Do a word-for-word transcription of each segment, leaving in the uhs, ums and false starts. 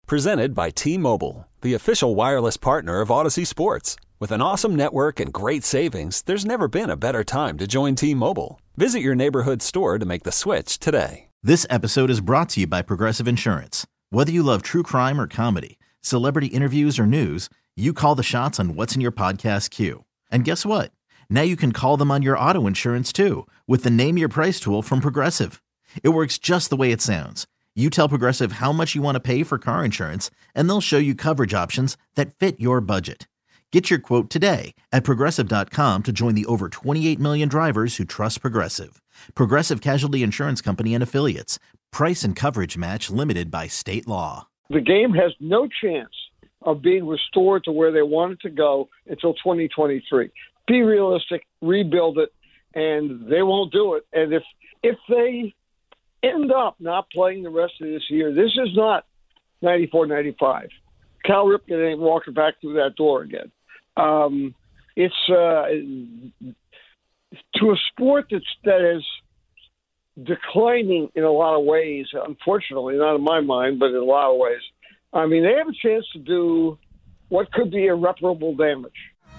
Presented by T-Mobile, the official wireless partner of Odyssey Sports. With an awesome network and great savings, there's never been a better time to join T-Mobile. Visit your neighborhood store to make the switch today. This episode is brought to you by Progressive Insurance. Whether you love true crime or comedy, celebrity interviews or news, you call the shots on what's in your podcast queue. And guess what? Now you can call them on your auto insurance too with the Name Your Price tool from Progressive. It works just the way it sounds. You tell Progressive how much you want to pay for car insurance, and they'll show you coverage options that fit your budget. Get your quote today at Progressive dot com to join the over twenty-eight million drivers who trust Progressive. Progressive Casualty Insurance Company and Affiliates. Price and coverage match limited by state law. The game has no chance of being restored to where they want it to go until twenty twenty-three. Be realistic, rebuild it, and they won't do it. And if if they end up not playing the rest of this year, this is not ninety-four ninety-five. Cal Ripken ain't walking back through that door again. Um, it's uh, to a sport that's, that is declining in a lot of ways, unfortunately, not in my mind, but in a lot of ways. I mean, they have a chance to do what could be irreparable damage.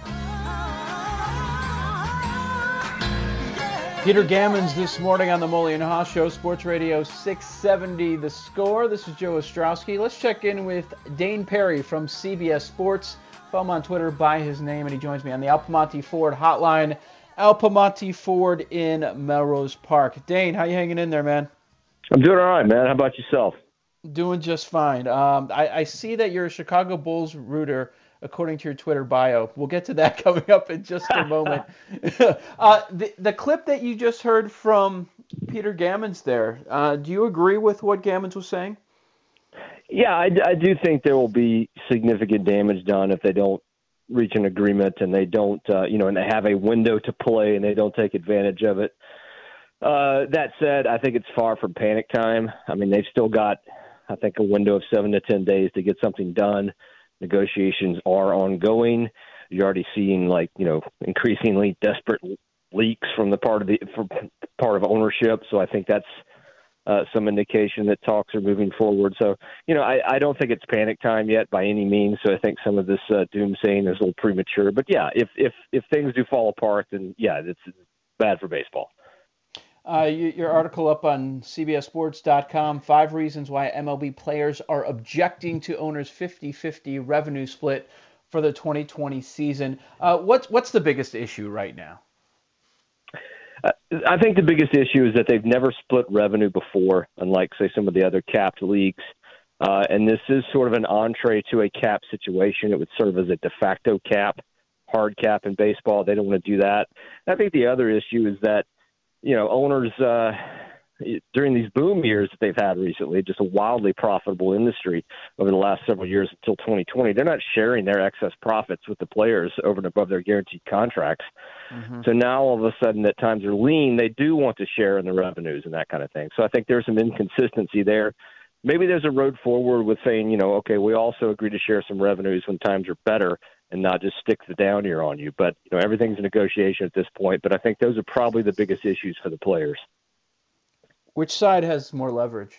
Peter Gammons this morning on the Mully and Haw Show, Sports Radio six seventy The Score. This is Joe Ostrowski. Let's check in with Dane Perry from C B S Sports. Follow him on Twitter by his name, and he joins me on the Al Piemonte Ford hotline. Al Piemonte Ford in Melrose Park. Dane, how you hanging in there, man? I'm doing all right, man. How about yourself? Doing just fine. Um, I, I see that you're a Chicago Bulls rooter, according to your Twitter bio. We'll get to that coming up in just a moment. uh, the, the clip that you just heard from Peter Gammons there, uh, do you agree with what Gammons was saying? Yeah, I, I do think there will be significant damage done if they don't reach an agreement and they don't, uh, you know, and they have a window to play and they don't take advantage of it. Uh, that said, I think it's far from panic time. I mean, they've still got, I think, a window of seven to ten days to get something done. Negotiations are ongoing. You're already seeing, like, you know, increasingly desperate leaks from the part of the from part of ownership. So I think that's uh, some indication that talks are moving forward. So, you know, I, I don't think it's panic time yet by any means. So I think some of this uh, doomsaying is a little premature. But yeah, if if if things do fall apart, then yeah, it's, it's bad for baseball. Uh, you, your article up on C B S Sports dot com, five reasons why M L B players are objecting to owners' fifty-fifty revenue split for the twenty twenty season. Uh, what's what's the biggest issue right now? Uh, I think the biggest issue is that they've never split revenue before, unlike, say, some of the other capped leagues. Uh, and this is sort of an entree to a cap situation. It would serve as a de facto cap, hard cap in baseball. They don't want to do that. I think the other issue is that, you know, owners uh, during these boom years that they've had recently, just a wildly profitable industry over the last several years until twenty twenty, they're not sharing their excess profits with the players over and above their guaranteed contracts. Mm-hmm. So now all of a sudden that times are lean, they do want to share in the revenues and that kind of thing. So I think there's some inconsistency there. Maybe there's a road forward with saying, you know, okay, we also agree to share some revenues when times are better and not just stick the down year on you. But, you know, everything's a negotiation at this point. But I think those are probably the biggest issues for the players. Which side has more leverage?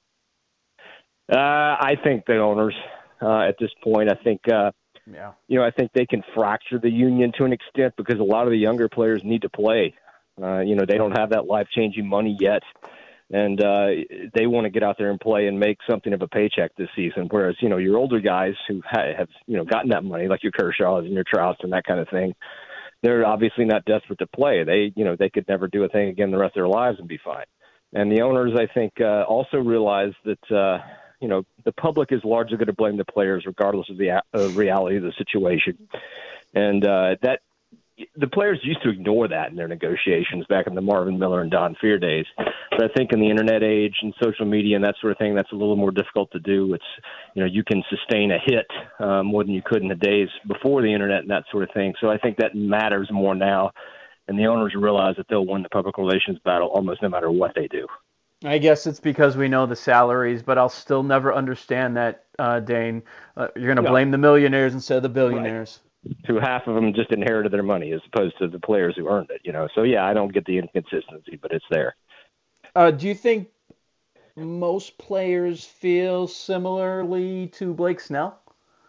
Uh, I think the owners uh, at this point. I think, uh, yeah. you know, I think they can fracture the union to an extent because a lot of the younger players need to play. Uh, you know, they don't have that life-changing money yet. And uh, they want to get out there and play and make something of a paycheck this season. Whereas, you know, your older guys who ha- have, you know, gotten that money, like your Kershaws and your Trouts and that kind of thing, they're obviously not desperate to play. They, you know, they could never do a thing again the rest of their lives and be fine. And the owners, I think, uh, also realize that, uh, you know, the public is largely going to blame the players regardless of the uh, reality of the situation. And uh, that the players used to ignore that in their negotiations back in the Marvin Miller and Don Fehr days. But I think in the internet age and social media and that sort of thing, that's a little more difficult to do. It's, you know, you can sustain a hit uh, more than you could in the days before the internet and that sort of thing. So I think that matters more now. And the owners realize that they'll win the public relations battle almost no matter what they do. I guess it's because we know the salaries, but I'll still never understand that, uh, Dane. Uh, you're going to no. blame the millionaires instead of the billionaires. Right. To half of them just inherited their money as opposed to the players who earned it, you know. So, yeah, I don't get the inconsistency, but it's there. Uh, do you think most players feel similarly to Blake Snell?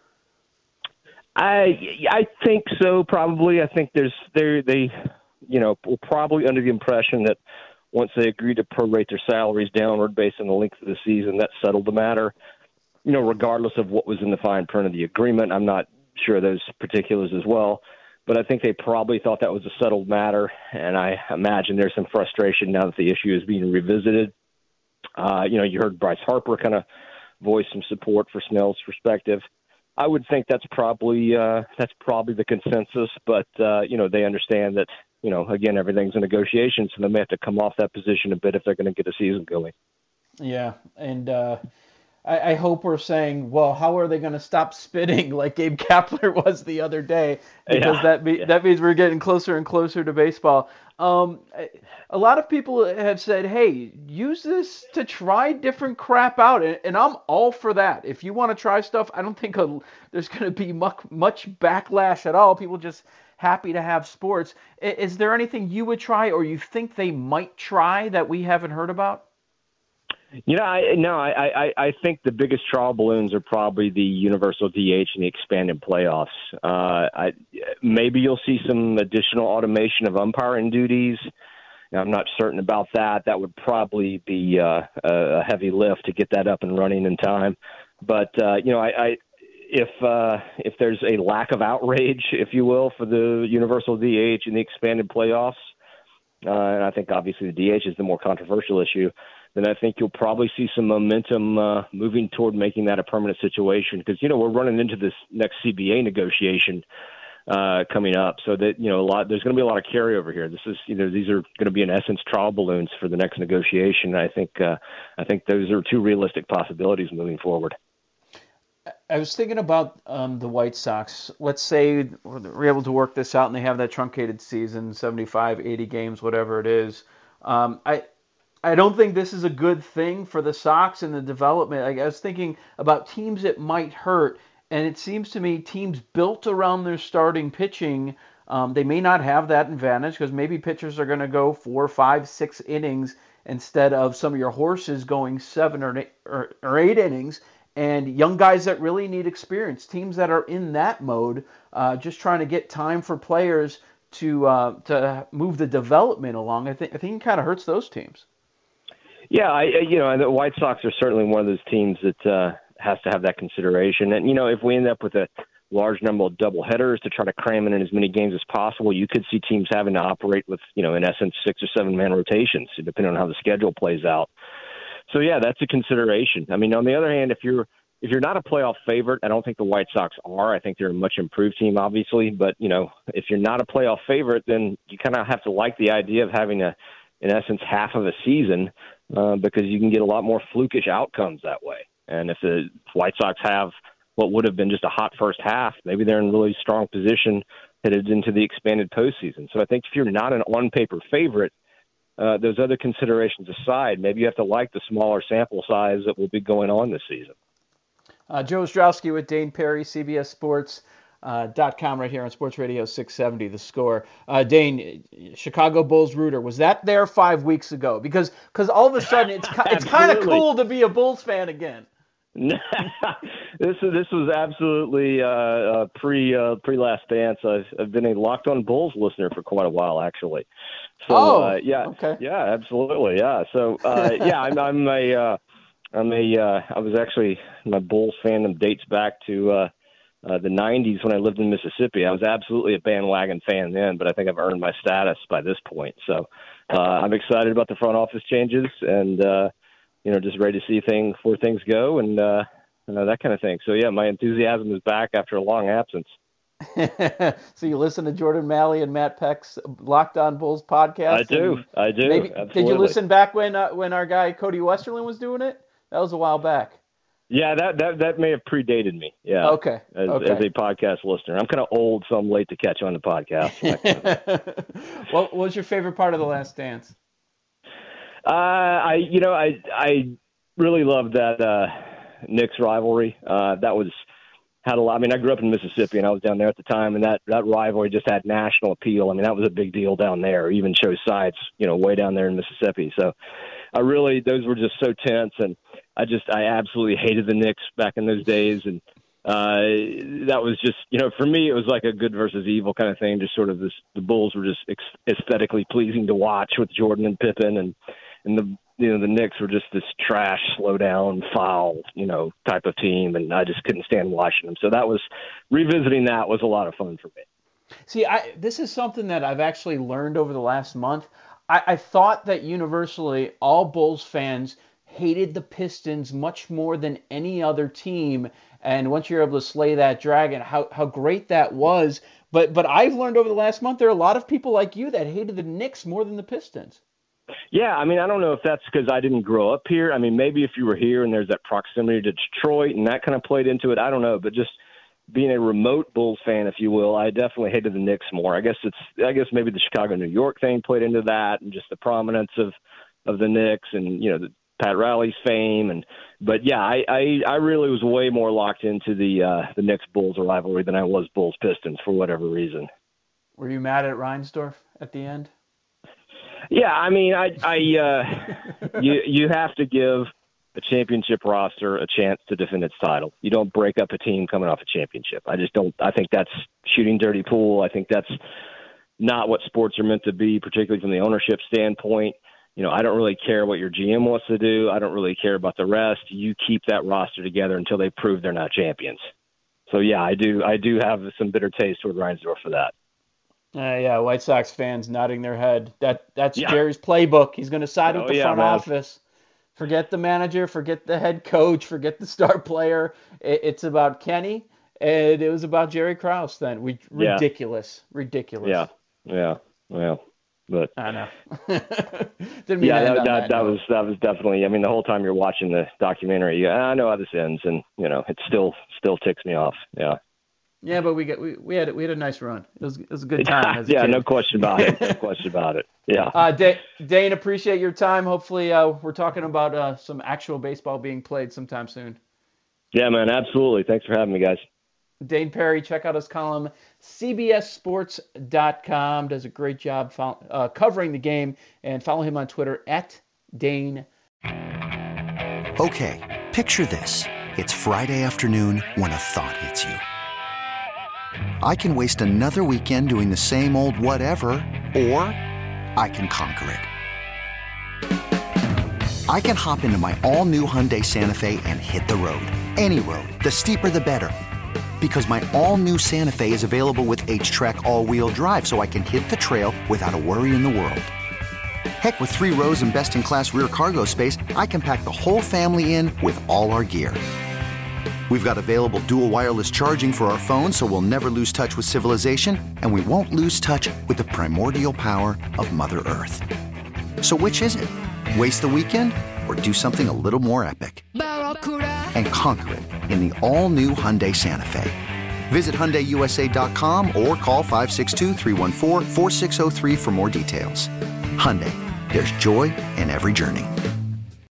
I I think so, probably. I think there's they they you know were probably under the impression that once they agreed to prorate their salaries downward based on the length of the season, that settled the matter. You know, regardless of what was in the fine print of the agreement, I'm not sure of those particulars as well. But I think they probably thought that was a settled matter, and I imagine there's some frustration now that the issue is being revisited. Uh, you know, you heard Bryce Harper kind of voice some support for Snell's perspective. I would think that's probably uh, that's probably the consensus, but uh, you know, they understand that, you know, again, everything's a negotiation, so they may have to come off that position a bit if they're going to get a season going. Yeah, and uh, I, I hope we're saying, well, how are they going to stop spitting like Gabe Kapler was the other day? Because yeah, that be, yeah. that means we're getting closer and closer to baseball. Um, a lot of people have said, hey, use this to try different crap out, and, and I'm all for that. If you want to try stuff, I don't think a, there's going to be much, much backlash at all. People just happy to have sports. Is there anything you would try or you think they might try that we haven't heard about? You know, I no, I, I, I think the biggest trial balloons are probably the universal D H and the expanded playoffs. Uh, I, maybe you'll see some additional automation of umpiring duties. Now, I'm not certain about that. That would probably be uh, a heavy lift to get that up and running in time. But uh, you know, I, I if uh, if there's a lack of outrage, if you will, for the universal D H and the expanded playoffs, uh, and I think obviously the D H is the more controversial issue, then I think you'll probably see some momentum uh, moving toward making that a permanent situation. Because, you know, we're running into this next C B A negotiation uh, coming up, so that, you know, a lot there's going to be a lot of carryover here. This is, you know, these are going to be in essence trial balloons for the next negotiation. And I think uh, I think those are two realistic possibilities moving forward. I was thinking about um, the White Sox. Let's say we're able to work this out and they have that truncated season, seventy-five, eighty games, whatever it is. Um, I. I don't think this is a good thing for the Sox and the development. Like, I was thinking about teams it might hurt, and it seems to me teams built around their starting pitching, um, they may not have that advantage because maybe pitchers are going to go four, five, six innings instead of some of your horses going seven or eight, or, or eight innings, and young guys that really need experience. Teams that are in that mode, uh, just trying to get time for players to uh, to move the development along. I think I think it kind of hurts those teams. Yeah, I, you know, the White Sox are certainly one of those teams that uh, has to have that consideration. And, you know, if we end up with a large number of doubleheaders to try to cram in as many games as possible, you could see teams having to operate with, you know, in essence, six or seven man rotations, depending on how the schedule plays out. So, yeah, that's a consideration. I mean, on the other hand, if you're if you're not a playoff favorite, I don't think the White Sox are. I think they're a much improved team, obviously. But, you know, if you're not a playoff favorite, then you kind of have to like the idea of having a, in essence, half of a season. Uh, because you can get a lot more flukish outcomes that way. And if the White Sox have what would have been just a hot first half, maybe they're in really strong position headed into the expanded postseason. So I think if you're not an on-paper favorite, uh, those other considerations aside, maybe you have to like the smaller sample size that will be going on this season. Uh, Joe Ostrowski with Dane Perry, C B S Sports. Uh, dot com right here on Sports Radio six seventy, The Score. Uh, Dane, Chicago Bulls rooter, was that there five weeks ago? Because because all of a sudden it's it's kind of cool to be a Bulls fan again. this is this was absolutely uh, uh, pre uh, pre Last Dance. I've, I've been a Locked On Bulls listener for quite a while, actually. So oh, uh, yeah, okay, yeah, absolutely, yeah. So uh, yeah, I'm, I'm a uh, I'm a uh, I was actually my Bulls fandom dates back to. Uh, Uh, the nineties when I lived in Mississippi. I was absolutely a bandwagon fan then, but I think I've earned my status by this point. So uh, I'm excited about the front office changes and, uh, you know, just ready to see things where things go and uh, you know, that kind of thing. So, yeah, my enthusiasm is back after a long absence. So you listen to Jordan Malley and Matt Peck's Locked On Bulls podcast? I do. I do. Maybe, absolutely. Did you listen back when uh, when our guy Cody Westerlin was doing it? That was a while back. Yeah, that, that that may have predated me. Yeah. Okay. As, okay. as a podcast listener, I'm kind of old, so I'm late to catch on the podcast. What was your favorite part of The Last Dance? Uh, I you know I I really loved that uh, Knicks rivalry. Uh, that was had a lot. I mean, I grew up in Mississippi, and I was down there at the time, and that that rivalry just had national appeal. I mean, that was a big deal down there. Even shows sides, you know, way down there in Mississippi. So. I really, those were just so tense, and I just, I absolutely hated the Knicks back in those days, and uh, that was just, you know, for me, it was like a good versus evil kind of thing. Just sort of this, the Bulls were just aesthetically pleasing to watch with Jordan and Pippen, and and the you know the Knicks were just this trash, slow down, foul, you know, type of team, and I just couldn't stand watching them. So that was revisiting that was a lot of fun for me. See, I, this is something that I've actually learned over the last month. I, I thought that universally all Bulls fans hated the Pistons much more than any other team. And once you're able to slay that dragon, how, how great that was. But but I've learned over the last month there are a lot of people like you that hated the Knicks more than the Pistons. Yeah, I mean, I don't know if that's because I didn't grow up here. I mean, maybe if you were here and there's that proximity to Detroit and that kind of played into it, I don't know. But just being a remote Bulls fan, if you will, I definitely hated the Knicks more. I guess it's, I guess maybe the Chicago, New York thing played into that, and just the prominence of, of the Knicks, and you know, the Pat Riley's fame, and but yeah, I, I, I really was way more locked into the uh, the Knicks Bulls rivalry than I was Bulls Pistons for whatever reason. Were you mad at Reinsdorf at the end? Yeah, I mean, I, I uh, you you have to give a championship roster a chance to defend its title. You don't break up a team coming off a championship. I just don't. I think that's shooting dirty pool. I think that's not what sports are meant to be, particularly from the ownership standpoint. You know, I don't really care what your G M wants to do. I don't really care about the rest. You keep that roster together until they prove they're not champions. So yeah, I do. I do have some bitter taste toward Reinsdorf for that. Uh, yeah, White Sox fans nodding their head. That that's yeah. Jerry's playbook. He's going to side oh, with the yeah, front man. office. Forget the manager, forget the head coach, forget the star player. It, it's about Kenny, and it was about Jerry Krause then. We ridiculous, yeah. ridiculous. Yeah, yeah, well, but I know. Didn't mean yeah, that, that, that, that, that was that was definitely. I mean, the whole time you're watching the documentary, yeah, I know how this ends, and you know, it still still ticks me off. Yeah. Yeah, but we got we, we had we had a nice run. It was it was a good time. As a yeah, kid. no question about it. No question about it. Yeah. Uh, D- Dane, appreciate your time. Hopefully, uh, we're talking about uh, some actual baseball being played sometime soon. Yeah, man, absolutely. Thanks for having me, guys. Dane Perry, check out his column, C B S Sports dot com. Does a great job fo- uh, covering the game, and follow him on Twitter at Dane. Okay, picture this: it's Friday afternoon when a thought hits you. I can waste another weekend doing the same old whatever, or I can conquer it. I can hop into my all-new Hyundai Santa Fe and hit the road. Any road. The steeper, the better. Because my all-new Santa Fe is available with H-Track all-wheel drive, so I can hit the trail without a worry in the world. Heck, with three rows and best-in-class rear cargo space, I can pack the whole family in with all our gear. We've got available dual wireless charging for our phones, so we'll never lose touch with civilization, and we won't lose touch with the primordial power of Mother Earth. So which is it? Waste the weekend or do something a little more epic? And conquer it in the all-new Hyundai Santa Fe. Visit Hyundai U S A dot com or call five six two, three one four, four six zero three for more details. Hyundai, there's joy in every journey.